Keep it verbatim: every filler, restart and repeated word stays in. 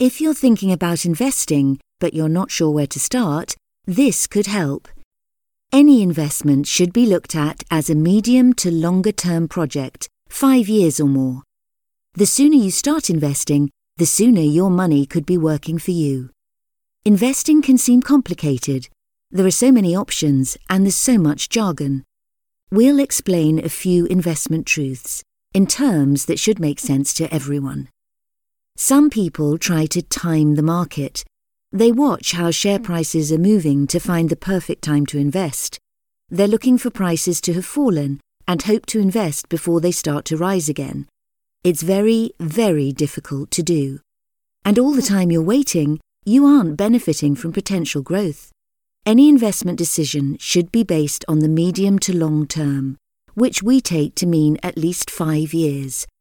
If you're thinking about investing, but you're not sure where to start, this could help. Any investment should be looked at as a medium to longer term project, five years or more. The sooner you start investing, the sooner your money could be working for you. Investing can seem complicated. There are so many options and there's so much jargon. We'll explain a few investment truths in terms that should make sense to everyone. Some people try to time the market. They watch how share prices are moving to find the perfect time to invest. They're looking for prices to have fallen and hope to invest before they start to rise again. It's very, very difficult to do. And all the time you're waiting, you aren't benefiting from potential growth. Any investment decision should be based on the medium to long term, which we take to mean at least five years,